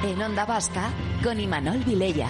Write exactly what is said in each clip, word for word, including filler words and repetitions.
En Onda Vasca, con Imanol Vilella.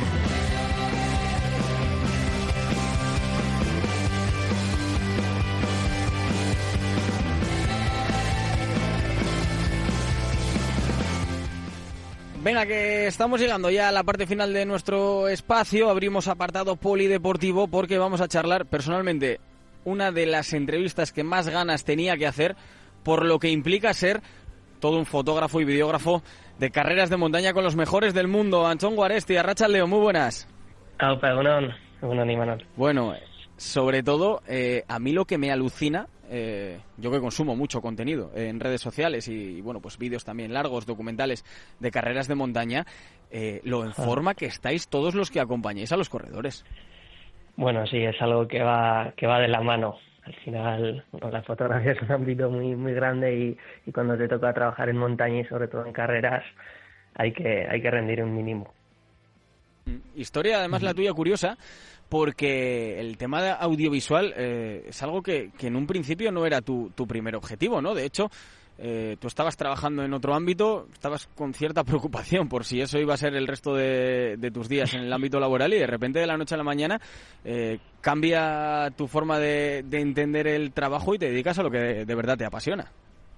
Venga, que estamos llegando ya a la parte final de nuestro espacio. Abrimos apartado polideportivo porque vamos a charlar personalmente una de las entrevistas que más ganas tenía que hacer, por lo que implica ser todo un fotógrafo y videógrafo de carreras de montaña con los mejores del mundo. Antxon Guaresti, arratsalde, muy buenas. Aupa, egunon, egunon, Imanol. Bueno, sobre todo, eh, a mí lo que me alucina, eh, yo que consumo mucho contenido en redes sociales y, y bueno, pues vídeos también largos, documentales de carreras de montaña, eh, lo en forma que estáis todos los que acompañáis a los corredores. Bueno, sí, es algo que va que va de la mano. Al final, bueno, la fotografía es un ámbito muy muy grande y, y cuando te toca trabajar en montaña y sobre todo en carreras, hay que hay que rendir un mínimo. Historia, además, la tuya curiosa, porque el tema de audiovisual eh, es algo que, que en un principio no era tu, tu primer objetivo, ¿no? De hecho, eh, tú estabas trabajando en otro ámbito, estabas con cierta preocupación por si eso iba a ser el resto de, de tus días en el ámbito laboral y de repente de la noche a la mañana eh, cambia tu forma de, de entender el trabajo y te dedicas a lo que de, de verdad te apasiona.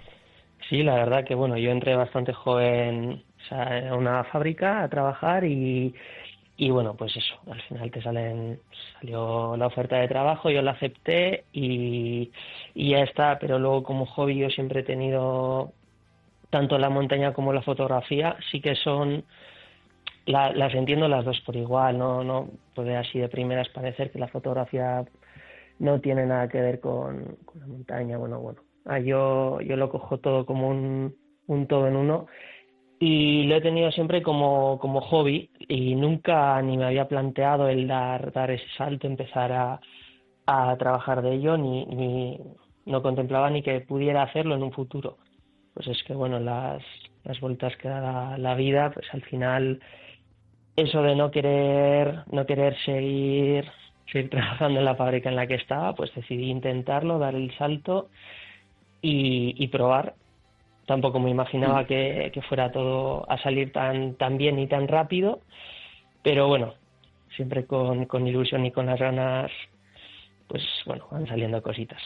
Sí, la verdad que bueno, yo entré bastante joven, o sea, a una fábrica a trabajar y Y bueno, pues eso, al final te salen, salió la oferta de trabajo, yo la acepté y, y ya está, pero luego como hobby yo siempre he tenido tanto la montaña como la fotografía, sí que son, la, las entiendo las dos por igual, no, no puede así de primeras parecer que la fotografía no tiene nada que ver con, con la montaña, bueno, bueno, ah, yo, yo lo cojo todo como un, un todo en uno. Y lo he tenido siempre como, como hobby y nunca ni me había planteado el dar, dar ese salto, empezar a, a trabajar de ello, ni, ni no contemplaba ni que pudiera hacerlo en un futuro. Pues es que bueno, las, las vueltas que da la, la vida, pues al final eso de no querer, no querer seguir, seguir trabajando en la fábrica en la que estaba, pues decidí intentarlo, dar el salto y, y probar. Tampoco me imaginaba que, que fuera todo a salir tan tan bien y tan rápido, pero bueno, siempre con, con ilusión y con las ganas, pues bueno, van saliendo cositas.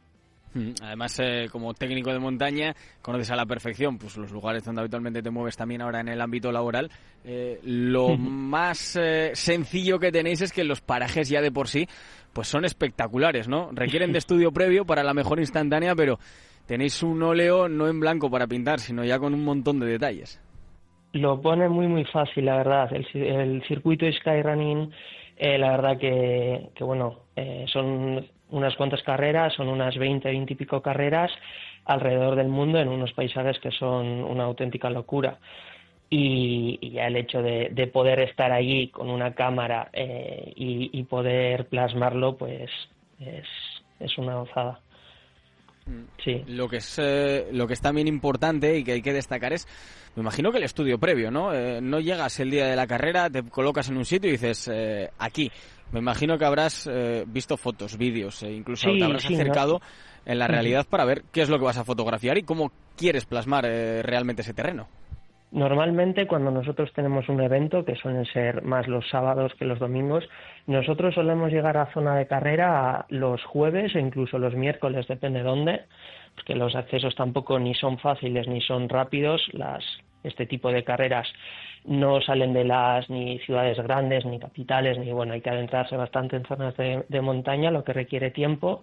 Además, eh, como técnico de montaña, conoces a la perfección pues los lugares donde habitualmente te mueves también ahora en el ámbito laboral. Eh, lo más eh, sencillo que tenéis es que los parajes ya de por sí pues son espectaculares, ¿no? Requieren de estudio previo para la mejor instantánea, pero tenéis un óleo no en blanco para pintar, sino ya con un montón de detalles. Lo pone muy muy fácil, la verdad. El, el circuito Skyrunning, eh, la verdad que, que bueno, eh, son unas cuantas carreras, son unas veinte, veinte y pico carreras alrededor del mundo en unos paisajes que son una auténtica locura. Y, y ya el hecho de, de poder estar allí con una cámara eh, y, y poder plasmarlo, pues es, es una gozada. Sí. Lo que es eh, lo que es también importante y que hay que destacar es, me imagino que el estudio previo, ¿no? Eh, no llegas el día de la carrera, te colocas en un sitio y dices, eh, aquí. Me imagino que habrás eh, visto fotos, vídeos, e incluso sí, te habrás sí, acercado ¿no? en la realidad para ver qué es lo que vas a fotografiar y cómo quieres plasmar eh, realmente ese terreno. Normalmente cuando nosotros tenemos un evento, que suelen ser más los sábados que los domingos, nosotros solemos llegar a zona de carrera los jueves o incluso los miércoles, depende de dónde, porque los accesos tampoco ni son fáciles ni son rápidos. Las, este tipo de carreras no salen de las ni ciudades grandes ni capitales, ni bueno, hay que adentrarse bastante en zonas de, de montaña, lo que requiere tiempo.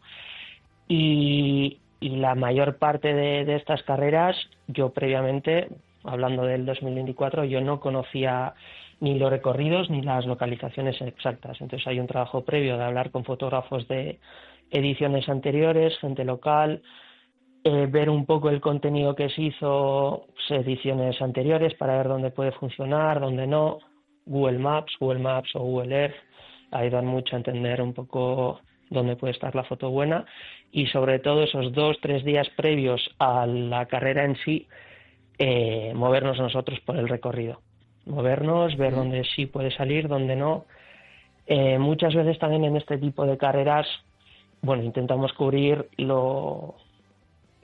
Y, y la mayor parte de, de estas carreras, yo previamente, hablando del dos mil veinticuatro, yo no conocía ni los recorridos ni las localizaciones exactas. Entonces hay un trabajo previo de hablar con fotógrafos de ediciones anteriores, gente local, eh, ver un poco el contenido que se hizo, pues, ediciones anteriores para ver dónde puede funcionar, dónde no. Google Maps, Google Maps o Google Earth ayudan mucho a entender un poco dónde puede estar la foto buena y sobre todo esos dos, tres días previos a la carrera en sí, Eh, movernos nosotros por el recorrido, movernos, ver dónde sí puede salir, dónde no. Eh, muchas veces también en este tipo de carreras, bueno, intentamos cubrir lo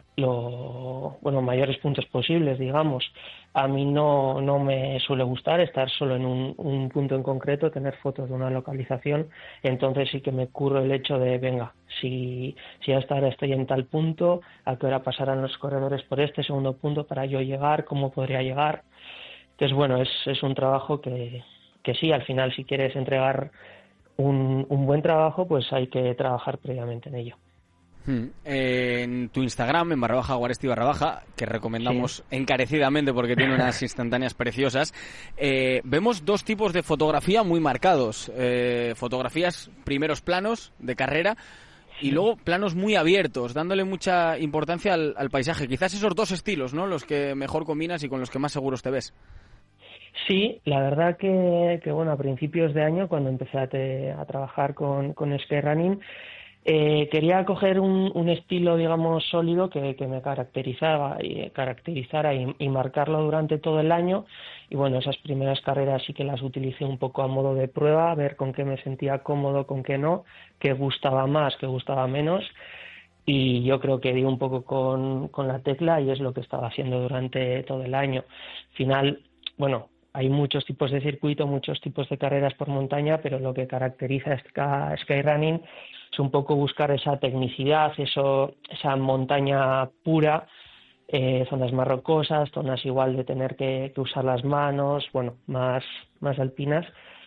lo bueno mayores puntos posibles, digamos. A mí no no me suele gustar estar solo en un, un punto en concreto, tener fotos de una localización. Entonces sí que me curro el hecho de, venga, si si hasta ahora estoy en tal punto, a qué hora pasarán los corredores por este segundo punto para yo llegar, cómo podría llegar. Entonces, bueno, es, es un trabajo que, que sí, al final, si quieres entregar un, un buen trabajo, pues hay que trabajar previamente en ello. Hmm. Eh, en tu Instagram, en barra baja Guaresti barra baja, que recomendamos sí. encarecidamente porque tiene unas instantáneas preciosas, eh, vemos dos tipos de fotografía muy marcados. Eh, fotografías, primeros planos de carrera, y luego planos muy abiertos, dándole mucha importancia al, al paisaje. Quizás esos dos estilos, ¿no?, los que mejor combinas y con los que más seguros te ves. Sí, la verdad que, que bueno, a principios de año, cuando empecé a, te, a trabajar con, con Skyrunning, eh, quería coger un, un estilo, digamos, sólido que, que me caracterizaba y caracterizara y, y marcarlo durante todo el año. Y bueno, esas primeras carreras sí que las utilicé un poco a modo de prueba, a ver con qué me sentía cómodo, con qué no, qué gustaba más, qué gustaba menos. Y yo creo que di un poco con, con la tecla y es lo que estaba haciendo durante todo el año. Al final, bueno, hay muchos tipos de circuito, muchos tipos de carreras por montaña, pero lo que caracteriza a Skyrunning es un poco buscar esa tecnicidad, eso, esa montaña pura, eh, zonas más rocosas, zonas igual de tener que, que usar las manos, bueno, más, más alpinas.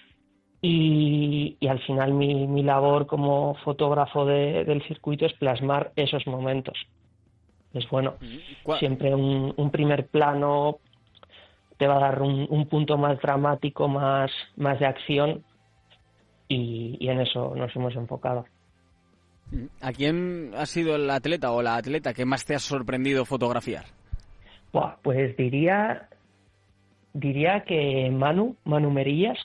Y, y al final mi, mi labor como fotógrafo de, del circuito es plasmar esos momentos. Es bueno, siempre un, un primer plano te va a dar un, un punto más dramático, más, más de acción, y, y en eso nos hemos enfocado. ¿A quién ha sido el atleta o la atleta que más te ha sorprendido fotografiar? Buah, pues diría diría que Manu, Manu Merillas.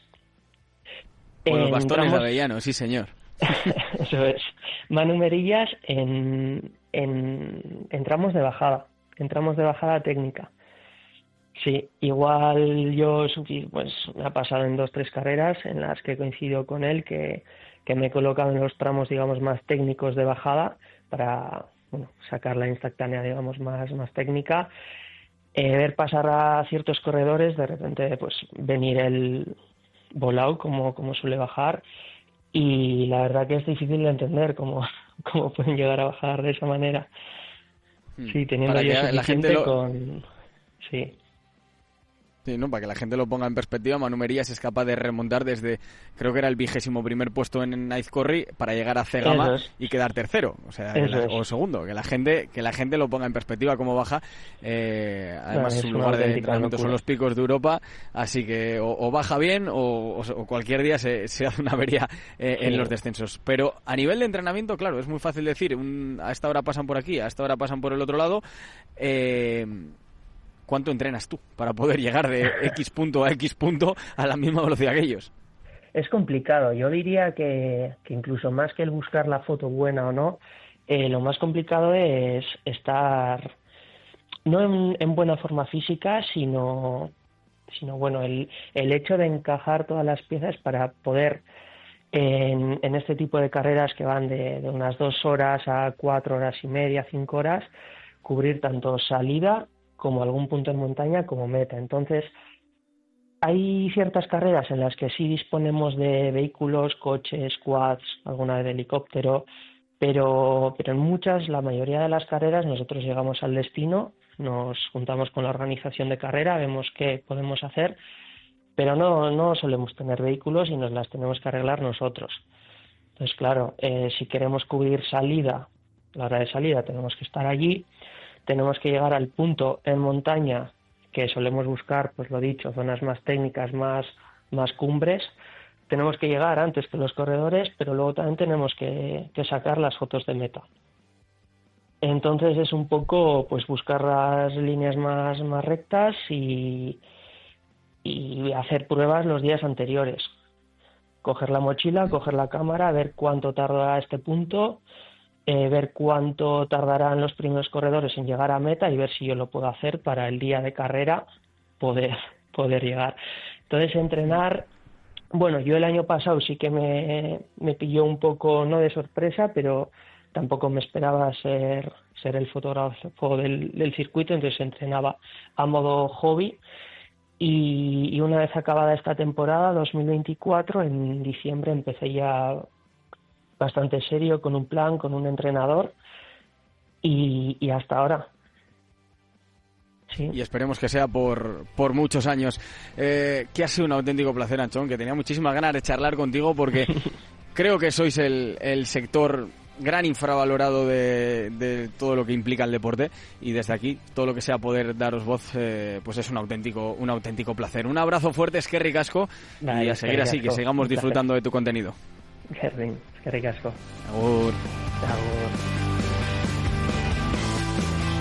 Con los bastones entramos... de Avellano, sí señor. Eso es. Manu Merillas en, en, en tramos de bajada, en tramos de bajada técnica. Sí, igual yo pues me ha pasado en dos, tres carreras en las que coincido con él que, que me he colocado en los tramos, digamos, más técnicos de bajada para, bueno, sacar la instantánea, digamos, más, más técnica. Eh, ver pasar a ciertos corredores, de repente, pues venir el volado como, como suele bajar, y la verdad que es difícil de entender cómo, cómo pueden llegar a bajar de esa manera. Sí, teniendo para yo que la gente lo... con... Sí. Sí, ¿no? Para que la gente lo ponga en perspectiva, Manu Merillas es capaz de remontar desde, creo que era el vigésimo primer puesto en Aizkorri para llegar a Cegama es. y quedar tercero, o sea, la, o segundo. Que la gente que la gente lo ponga en perspectiva cómo baja. Eh, además, no, su lugar de entrenamiento locura. Son los picos de Europa, así que o, o baja bien o, o, o cualquier día se, se hace una avería eh, sí. en los descensos. Pero a nivel de entrenamiento, claro, es muy fácil decir, un, a esta hora pasan por aquí, a esta hora pasan por el otro lado. Eh, ¿Cuánto entrenas tú para poder llegar de X punto a X punto a la misma velocidad que ellos? Es complicado. Yo diría que, que incluso más que el buscar la foto buena o no, eh, lo más complicado es estar no en, en buena forma física, sino, sino bueno, el, el hecho de encajar todas las piezas para poder en, en este tipo de carreras que van de, de unas dos horas a cuatro horas y media, cinco horas, cubrir tanto salida como algún punto en montaña como meta. Entonces, hay ciertas carreras en las que sí disponemos de vehículos, coches, quads, alguna de helicóptero, pero, pero en muchas, la mayoría de las carreras, nosotros llegamos al destino, nos juntamos con la organización de carrera, vemos qué podemos hacer, pero no, no solemos tener vehículos y nos las tenemos que arreglar nosotros. Entonces, claro, eh, si queremos cubrir salida, la hora de salida tenemos que estar allí. Tenemos que llegar al punto en montaña que solemos buscar, pues lo dicho, zonas más técnicas, más, más cumbres. Tenemos que llegar antes que los corredores, pero luego también tenemos que, que sacar las fotos de meta. Entonces es un poco pues buscar las líneas más, más rectas y, y hacer pruebas los días anteriores. Coger la mochila, coger la cámara, ver cuánto tarda este punto, Eh, ver cuánto tardarán los primeros corredores en llegar a meta y ver si yo lo puedo hacer para el día de carrera poder, poder llegar. Entonces, entrenar, bueno, yo el año pasado sí que me, me pilló un poco, no de sorpresa, pero, tampoco me esperaba ser, ser el fotógrafo del, del circuito, entonces entrenaba a modo hobby. Y, y una vez acabada esta temporada, dos mil veinticuatro, en diciembre empecé ya bastante serio, con un plan, con un entrenador, y, y hasta ahora. Sí. Y esperemos que sea por, por muchos años. Eh, que ha sido un auténtico placer, Anchón, que tenía muchísimas ganas de charlar contigo porque creo que sois el, el sector gran infravalorado de, de todo lo que implica el deporte, y desde aquí todo lo que sea poder daros voz, eh, pues es un auténtico un auténtico placer. Un abrazo fuerte, eskerrik asko, Vale, y a seguir así, que sigamos disfrutando de tu contenido. Eskerrik asko. Agur. Agur.